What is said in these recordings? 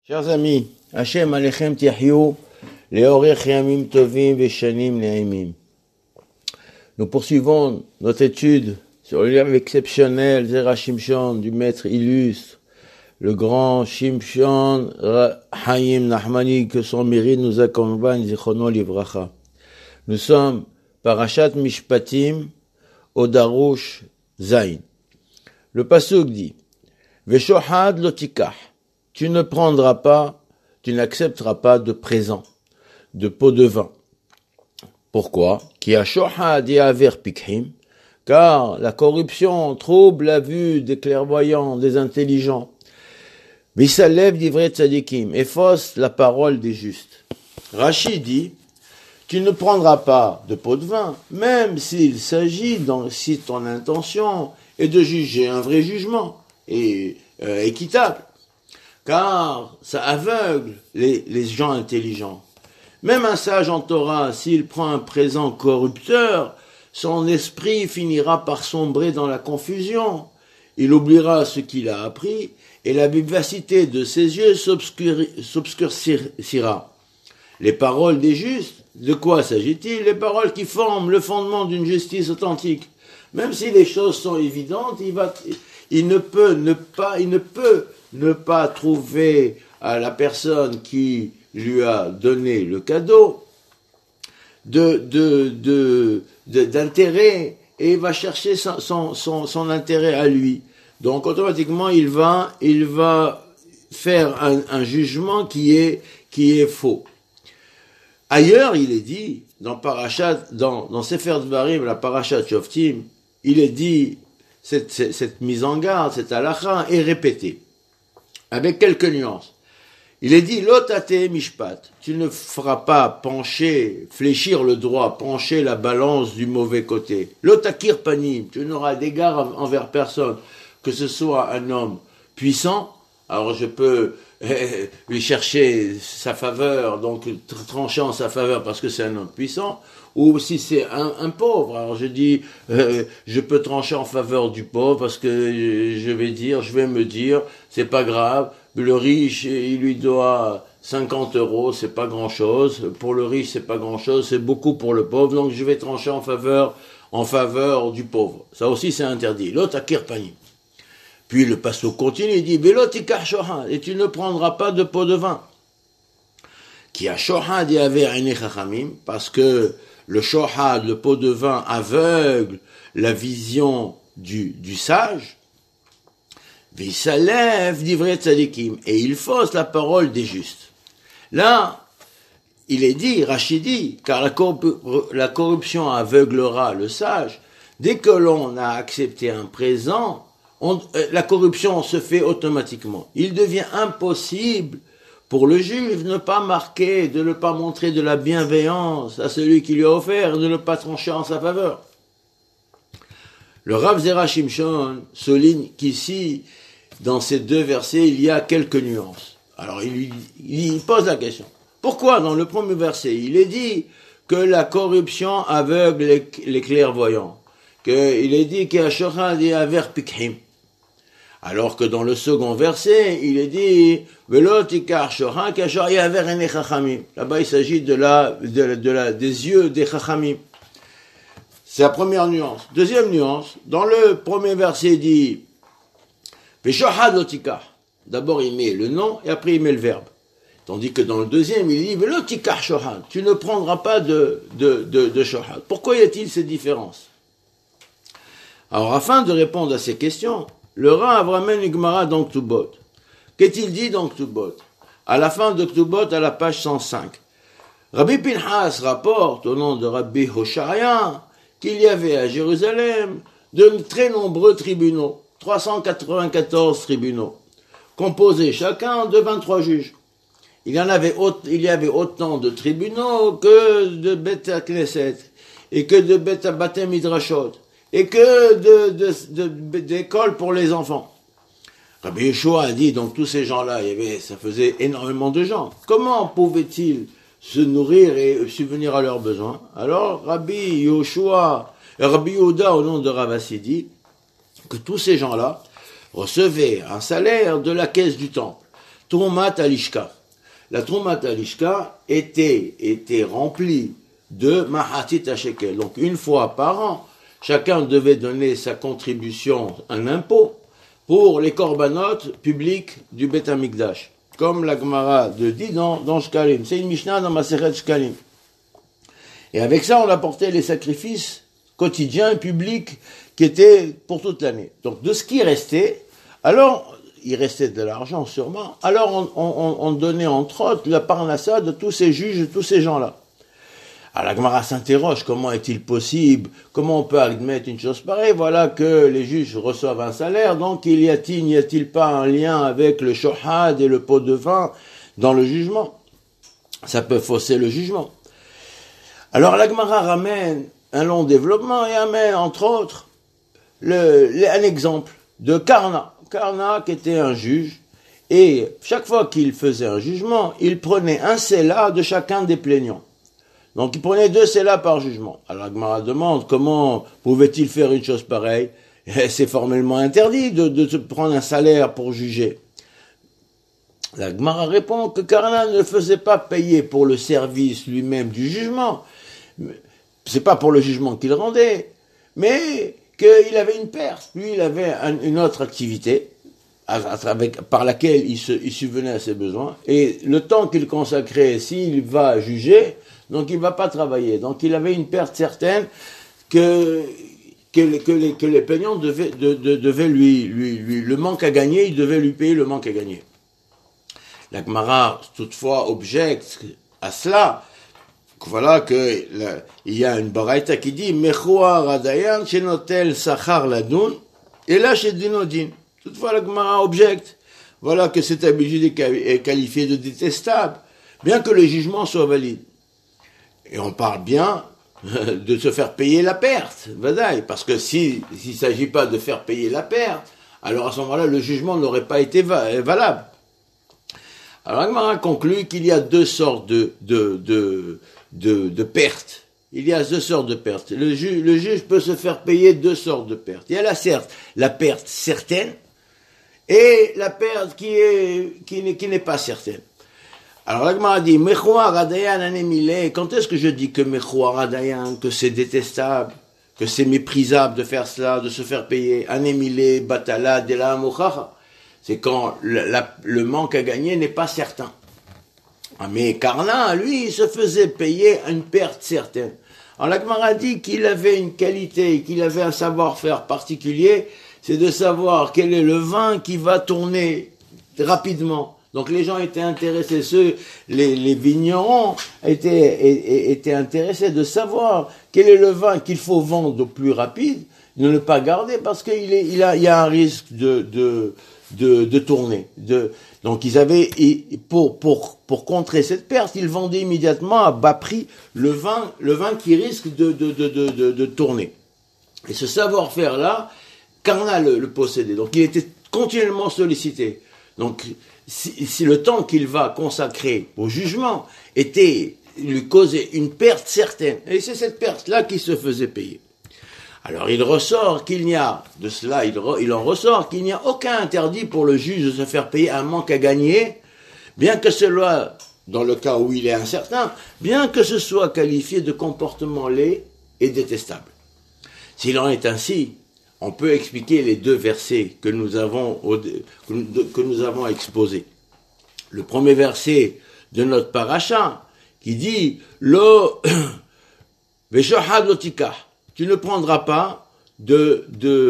Chers amis, Hashem Alechem Tiahyu, Leorech Yamim Tovim Veshanim Ne'imim. Nous poursuivons notre étude sur le livre exceptionnel Zera Shimshon du maître illustre, le grand Shimshon Haim Nachmani, que son mérite nous accompagne, Zichrono Livracha. Nous sommes Parashat Mishpatim, Odarush Zain. Le pasuk dit, Veshohad Lotikah. Tu ne prendras pas, tu n'accepteras pas de présent, de pot de vin. Pourquoi? Ki ha-shohad yaver pikhim, car la corruption trouble la vue des clairvoyants, des intelligents. V'isalev divrei tzadikim, et fausse la parole des justes. Rashi dit, tu ne prendras pas de pot de vin, même s'il s'agit, si ton intention est de juger un vrai jugement, et équitable. Car ça aveugle les gens intelligents. Même un sage en Torah, s'il prend un présent corrupteur, son esprit finira par sombrer dans la confusion. Il oubliera ce qu'il a appris, et la vivacité de ses yeux s'obscurcira. Les paroles des justes, de quoi s'agit-il? Les paroles qui forment le fondement d'une justice authentique. Même si les choses sont évidentes, il ne peut ne pas trouver à la personne qui lui a donné le cadeau d'intérêt, et il va chercher son intérêt à lui. Donc automatiquement il va faire un jugement qui est faux. Ailleurs, il est dit dans Sefer Dvarim, la Parashat Shoftim, il est dit cette mise en garde, cette halakha est répétée avec quelques nuances. Il est dit, lotate mishpat, tu ne feras pas fléchir le droit, pencher la balance du mauvais côté. Lotakir panim, tu n'auras d'égard envers personne, que ce soit un homme puissant, alors je peux lui chercher sa faveur, donc trancher en sa faveur parce que c'est un homme puissant, ou si c'est un pauvre, alors je dis, je peux trancher en faveur du pauvre parce que je vais me dire, c'est pas grave, le riche, il lui doit 50 €, c'est pas grand chose, pour le riche c'est pas grand chose, c'est beaucoup pour le pauvre, donc je vais trancher en faveur du pauvre. Ça aussi c'est interdit. L'autre akir panim. Puis le pasuk continue, il dit, Velo tikar shohad, et tu ne prendras pas de pot de vin. Qui a shohad et aver ene chachamim, parce que le shohad, le pot de vin, aveugle la vision du sage. V'isalev divrei tzadikim, et il fausse la parole des justes. Là, il est dit, Rashi dit, car la corruption aveuglera le sage. Dès que l'on a accepté un présent, la corruption se fait automatiquement. Il devient impossible pour le juge de ne pas montrer de la bienveillance à celui qui lui a offert, de ne pas trancher en sa faveur. Le Rav Zera Shimshon souligne qu'ici, dans ces deux versets, il y a quelques nuances. Alors il pose la question. Pourquoi dans le premier verset, il est dit que la corruption aveugle les clairvoyants, qu'il est dit qu'il y a shohad et aver pikhim, alors que dans le second verset, il est dit Velo tikar shohad kashor yaver ene chachamim. Là-bas, il s'agit des yeux des chachamim. C'est la première nuance. Deuxième nuance, dans le premier verset, il dit Veshohad lotikar. D'abord, il met le nom et après, il met le verbe. Tandis que dans le deuxième, il dit Velo tikar shohad. Tu ne prendras pas de shohad. Pourquoi y a-t-il ces différences? Alors, afin de répondre à ces questions, le Rav ramène une Gemara dans Ktubot. Qu'est-il dit dans Ktubot? À la fin de Ktubot, à la page 105. Rabbi Pinhas rapporte, au nom de Rabbi Hoshaya, qu'il y avait à Jérusalem de très nombreux tribunaux, 394 tribunaux, composés chacun de 23 juges. Il y avait autant de tribunaux que de Bet Knesset, et que de Bet Batem Midrashot, et que d'écoles pour les enfants. Rabbi Yeshua a dit, donc tous ces gens-là, ça faisait énormément de gens. Comment pouvaient-ils se nourrir et subvenir à leurs besoins? Alors Rabbi Yehuda, au nom de Rav Assi, dit que tous ces gens-là recevaient un salaire de la caisse du temple. Troumat Alishka. La Troumat Alishka était remplie de Mahatit Shekel. Donc une fois par an, chacun devait donner sa contribution, un impôt, pour les corbanotes publics du Beth Amikdash. Comme la Gemara dit dans Shkalim. C'est une Mishnah dans Masechet Shkalim. Et avec ça, on apportait les sacrifices quotidiens et publics qui étaient pour toute l'année. Donc de ce qui restait, alors il restait de l'argent sûrement, alors on donnait entre autres la parnassa de tous ces juges, de tous ces gens-là. Alors la Gemara s'interroge, comment est-il possible, comment on peut admettre une chose pareille, voilà que les juges reçoivent un salaire, donc n'y a-t-il pas un lien avec le shohad et le pot de vin dans le jugement? Ça peut fausser le jugement. Alors la Gemara ramène un long développement et amène entre autres un exemple de Karna. Karna qui était un juge, et chaque fois qu'il faisait un jugement, il prenait un séla de chacun des plaignants. Donc il prenait 2 sélas par jugement. Alors la Gemara demande comment pouvait-il faire une chose pareille? C'est formellement interdit de se prendre un salaire pour juger. La Gemara répond que Karna ne faisait pas payer pour le service lui-même du jugement. C'est pas pour le jugement qu'il rendait, mais qu'il avait une perte. Lui, il avait une autre activité par laquelle il subvenait à ses besoins. Et le temps qu'il consacrait, s'il va juger, donc il ne va pas travailler. Donc il avait une perte certaine que les plaignants devaient lui le manque à gagner, il devait lui payer le manque à gagner. La Gemara, toutefois, objecte à cela. Voilà que il y a une baraita qui dit Mechoua Radayan Shenotel Sachar Ladun et là chez Dinodin. Toutefois la Gemara objecte. Voilà que cette habitude est qualifiée de détestable, bien que le jugement soit valide. Et on parle bien de se faire payer la perte, vadaï, parce que s'il s'agit pas de faire payer la perte, alors à ce moment-là le jugement n'aurait pas été valable. Alors la Gemara conclut qu'il y a 2 sortes de pertes. Il y a 2 sortes de pertes. Le juge peut se faire payer 2 sortes de pertes. Il y a la perte certaine et la perte qui n'est pas certaine. Alors la Gemara dit Mechoua Radayan anemile. Quand est-ce que je dis que Mechoua Radayan, que c'est détestable, que c'est méprisable de faire cela, de se faire payer anemile batala de la mochacha? C'est quand le manque à gagner n'est pas certain. Mais Karna, lui, il se faisait payer une perte certaine. Alors la Gemara dit qu'il avait une qualité, qu'il avait un savoir-faire particulier, c'est de savoir quel est le vin qui va tourner rapidement. Donc les gens étaient intéressés, les vignerons étaient intéressés de savoir quel est le vin qu'il faut vendre au plus rapide, de ne pas garder parce qu'il y a un risque de tourner. Donc ils avaient, pour contrer cette perte, ils vendaient immédiatement à bas prix le vin qui risque de tourner. Et ce savoir-faire-là, Karna le possédait. Donc il était continuellement sollicité. Donc si le temps qu'il va consacrer au jugement lui causait une perte certaine. Et c'est cette perte-là qui se faisait payer. Alors il ressort qu'il n'y a, de cela il en ressort qu'il n'y a aucun interdit pour le juge de se faire payer un manque à gagner, bien que cela, dans le cas où il est incertain, bien que ce soit qualifié de comportement laid et détestable. S'il en est ainsi, on peut expliquer les 2 versets que nous avons exposés. Le premier verset de notre paracha, qui dit « Lo veshohad lo tikah » tu ne prendras pas de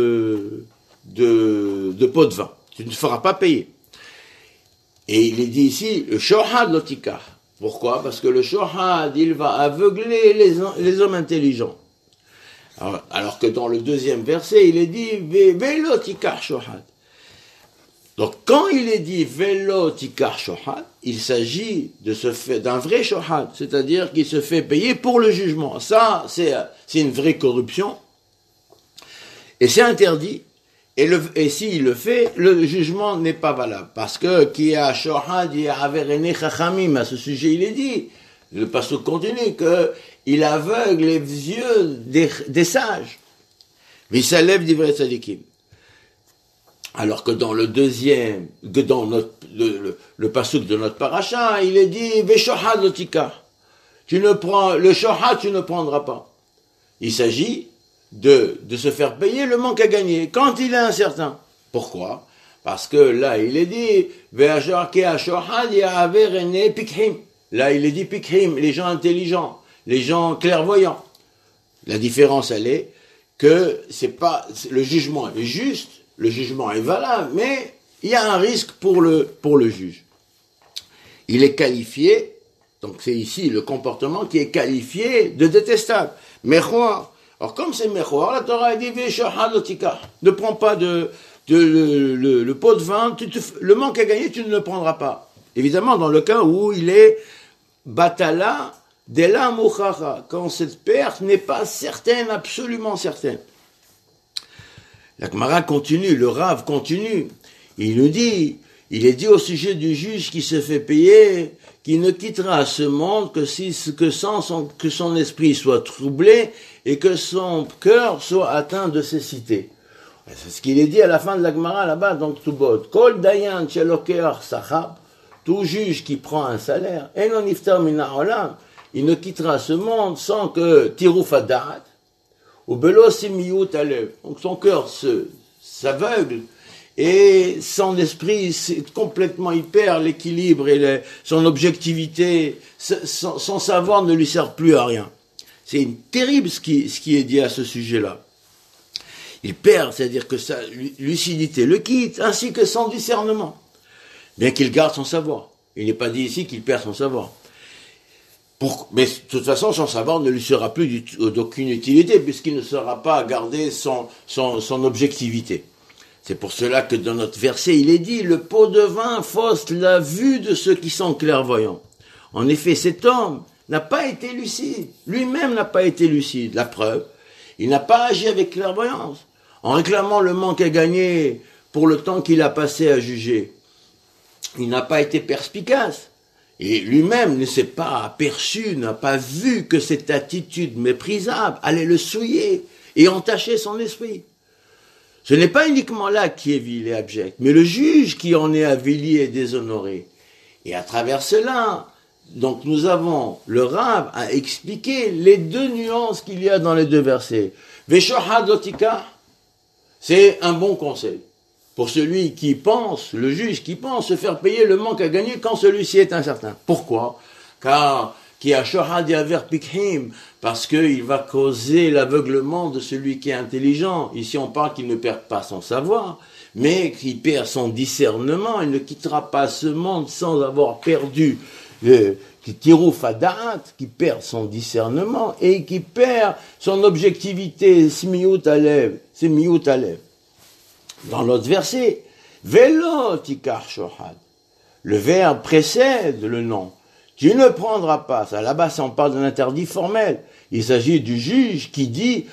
pot de vin. Tu ne feras pas payer. Et il est dit ici, le shohad lotika. Pourquoi? Parce que le shohad, il va aveugler les hommes intelligents. Alors que dans le 2e verset, il est dit, velo tikar shohad. Donc, quand il est dit velo tikar shohad, il s'agit d'un vrai shohad, c'est-à-dire qu'il se fait payer pour le jugement. Ça, c'est une vraie corruption. Et c'est interdit. Et s'il le fait, le jugement n'est pas valable. Parce que, qui a shohad, il y a averene chachamim. À ce sujet, il est dit, le pasuk continue, qu'il aveugle les yeux des sages. Visalev divrei tzadikim. Alors que dans le deuxième, que dans le pasuk de notre paracha, il est dit Veshohad lotika. Tu ne prends, le shohad, tu ne prendras pas. Il s'agit de se faire payer le manque à gagner quand il est incertain. Pourquoi? Parce que là, il est dit là, il est dit pikhim, les gens intelligents, les gens clairvoyants. La différence, elle est que c'est pas, le jugement est juste, le jugement est valable, mais il y a un risque pour le juge. Il est qualifié, donc c'est ici le comportement qui est qualifié de détestable. Mechouar. Alors comme c'est mechouar, la Torah a dit ne prends pas le pot de vin, le manque à gagner, tu ne le prendras pas. Évidemment, dans le cas où il est batala dela mouchacha, quand cette perte n'est pas certaine, absolument certaine. La Gemara continue, le Rav continue. Il nous dit, il est dit au sujet du juge qui se fait payer, qu'il ne quittera ce monde que son esprit soit troublé et que son cœur soit atteint de cécité. C'est ce qu'il est dit à la fin de la Gemara là-bas, donc tout bot. Kol dayan shelokeach sachab, tout juge qui prend un salaire, enon niftar min ha'olam, il ne quittera ce monde sans que tiruf hadat, ou belo simiyut alev. Donc son cœur s'aveugle et son esprit complètement, il perd l'équilibre et son objectivité, son savoir ne lui sert plus à rien. C'est terrible ce qui est dit à ce sujet-là. Il perd, c'est-à-dire que sa lucidité le quitte, ainsi que son discernement, bien qu'il garde son savoir. Il n'est pas dit ici qu'il perd son savoir. Mais de toute façon, son savoir ne lui sera plus d'aucune utilité, puisqu'il ne saura pas garder son objectivité. C'est pour cela que dans notre verset, il est dit, le pot de vin fausse la vue de ceux qui sont clairvoyants. En effet, cet homme n'a pas été lucide. Lui-même n'a pas été lucide. La preuve, il n'a pas agi avec clairvoyance, en réclamant le manque à gagner pour le temps qu'il a passé à juger. Il n'a pas été perspicace. Et lui-même ne s'est pas aperçu, n'a pas vu que cette attitude méprisable allait le souiller et entacher son esprit. Ce n'est pas uniquement là qui est vil et abject, mais le juge qui en est avili et déshonoré. Et à travers cela, donc nous avons le Rav à expliquer les deux nuances qu'il y a dans les deux versets. Veshohad lotika, c'est un bon conseil pour celui qui pense, le juge qui pense se faire payer le manque à gagner quand celui-ci est incertain. Pourquoi? Car qui a shohad yaver pikhim, parce qu'il va causer l'aveuglement de celui qui est intelligent. Ici on parle qu'il ne perd pas son savoir, mais qu'il perd son discernement. Il ne quittera pas ce monde sans avoir perdu qui tirou fadat, qui perd son discernement et qui perd son objectivité, smiyut alev. Dans l'autre verset, velo tikar shohad. Le verbe précède le nom. Tu ne prendras pas. Ça, là-bas, on parle d'un interdit formel. Il s'agit du juge qui dit,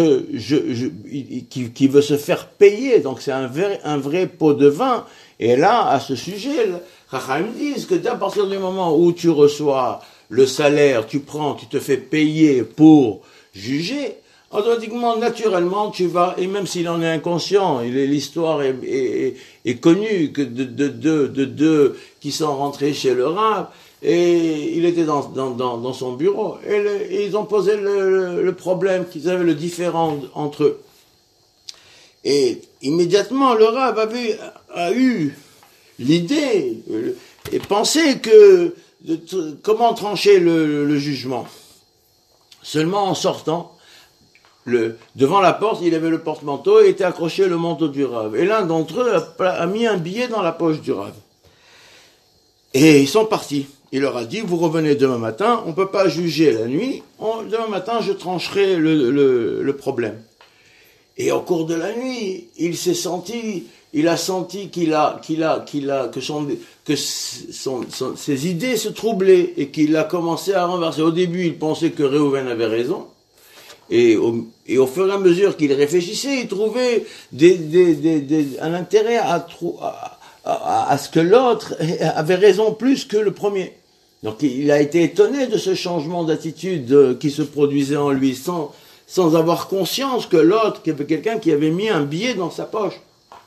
qui veut se faire payer. Donc c'est un vrai pot de vin. Et là, à ce sujet, les Chachamim disent que à partir du moment où tu reçois le salaire, tu te fais payer pour juger, automatiquement, naturellement, tu vas, et même s'il en est inconscient, l'histoire est connue que de deux qui sont rentrés chez le Rav, et il était dans son bureau, et ils ont posé le problème, qu'ils avaient le différend entre eux. Et immédiatement, le Rav a eu l'idée et pensé comment trancher le jugement. Seulement en sortant, devant la porte, il avait le porte-manteau et était accroché le manteau du Rav. Et l'un d'entre eux a mis un billet dans la poche du Rav. Et ils sont partis. Il leur a dit, vous revenez demain matin, on ne peut pas juger la nuit, demain matin je trancherai le problème. Et au cours de la nuit, il a senti que ses idées se troublaient et qu'il a commencé à renverser. Au début, il pensait que Réhouven avait raison. Et au fur et à mesure qu'il réfléchissait, il trouvait un intérêt à ce que l'autre avait raison plus que le premier. Donc il a été étonné de ce changement d'attitude qui se produisait en lui, sans avoir conscience que l'autre, qu'il y avait quelqu'un qui avait mis un billet dans sa poche.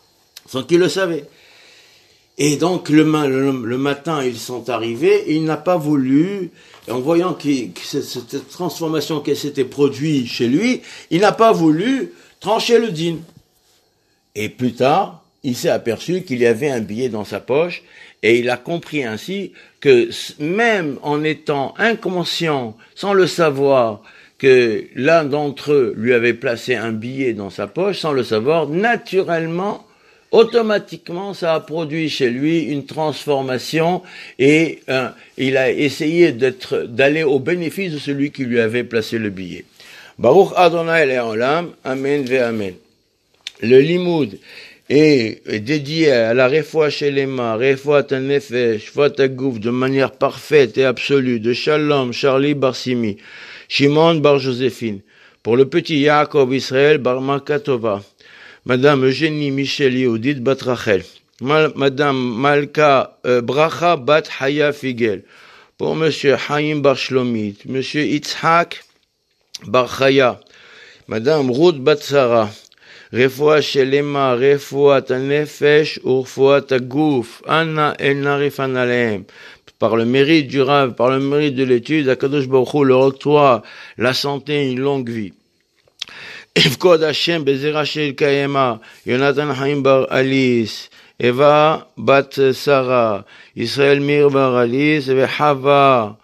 sans qu'il le savait. Et donc le matin, ils sont arrivés, et il n'a pas voulu, en voyant que cette transformation qui s'était produite chez lui, il n'a pas voulu trancher le dîn. Et plus tard, il s'est aperçu qu'il y avait un billet dans sa poche, et il a compris ainsi que même en étant inconscient, sans le savoir, que l'un d'entre eux lui avait placé un billet dans sa poche, sans le savoir, naturellement, automatiquement, ça a produit chez lui une transformation, et il a essayé d'aller au bénéfice de celui qui lui avait placé le billet. Baruch Adonai Le'olam, Amen ve Amen. Le limoud est dédié à la refoua shelema, refoua tanefesh, refoua tagouf, de manière parfaite et absolue, de Shalom, Charlie Barsimi, Shimon Bar Joséphine, pour le petit Yaakov Israël Bar Makatova, Madame Eugénie Michel Yehudit Bat Rachel, Madame Malka Bracha Bat Haya Figel, pour Monsieur Haïm Bar Shlomit, Monsieur Itzhak Bar Chaya, Madame Ruth Bat Sarah, Refoua Shelema, Refoua Tanefesh, Urfoua Tagouf, Anna El Narifan Aleem. Par le mérite du Rav, par le mérite de l'étude, Akadosh Baruch Hu leur octroie la santé et une longue vie. Evkod Hashem Bezerah Shel Kayema, Yonatan Haim Bar Alice, Eva Bat Sarah, Israël Mir Bar Alice, et Hava,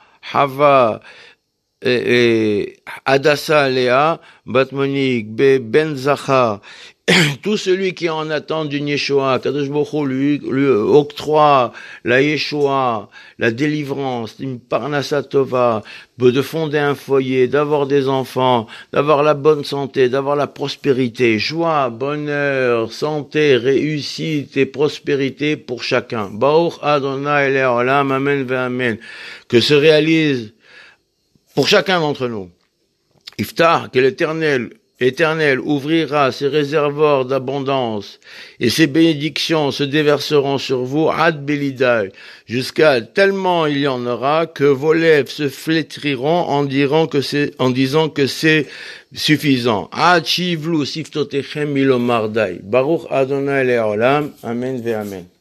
Adassa Léa, Bat Monique, Ben Zachar, tout celui qui en attend d'une Yeshua, Kadosh Baruch Hu lui octroie la Yeshua, la délivrance, une Parnassa Tova, de fonder un foyer, d'avoir des enfants, d'avoir la bonne santé, d'avoir la prospérité, joie, bonheur, santé, réussite et prospérité pour chacun. Baruch Adonai Le'olam, Amen ve Amen. Que se réalise pour chacun d'entre nous. Iftar, que l'Éternel ouvrira ses réservoirs d'abondance et ses bénédictions se déverseront sur vous, ad belidai, jusqu'à tellement il y en aura que vos lèvres se flétriront en disant que c'est suffisant. Ad shivlu siftotechem milomardai. Baruch Adonai Le'olam. Amen ve Amen.